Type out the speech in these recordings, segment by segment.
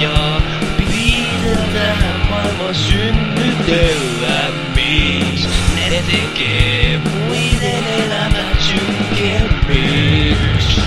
ja piirretään maailman synnytellään. Miksi ne tekee muiden elämät synkemmiksi?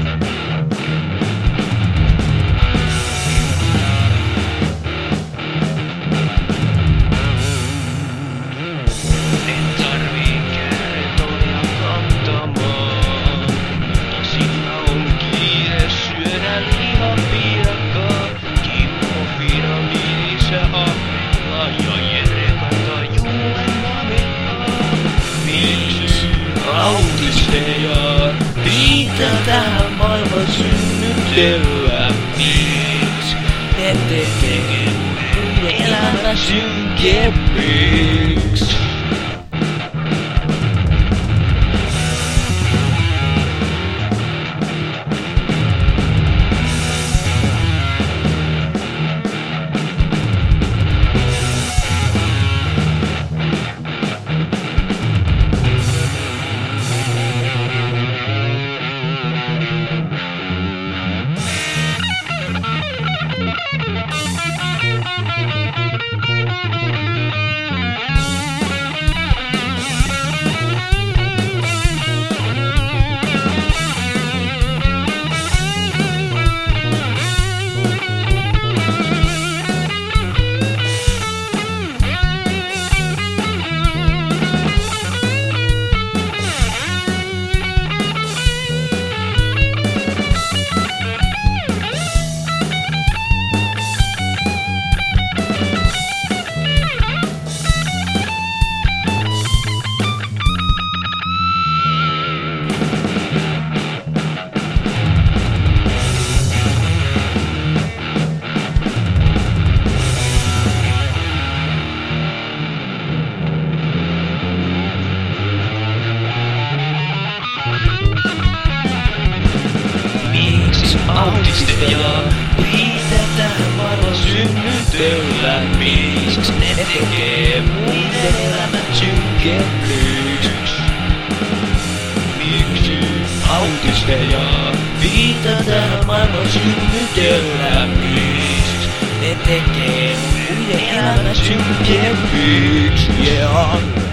Autisteja pitää tähän maailman synnytellä. Miksi ne tekee muiden elämän synkemmiksi? Autisteja piirretään maailman synnytellä. Miksi ne tekee muiden elämät synkemmiksi? Miksi autisteja piirretään maailman synnytellä? Miksi ne tekee muiden elämät synkemmiksi? Yeah.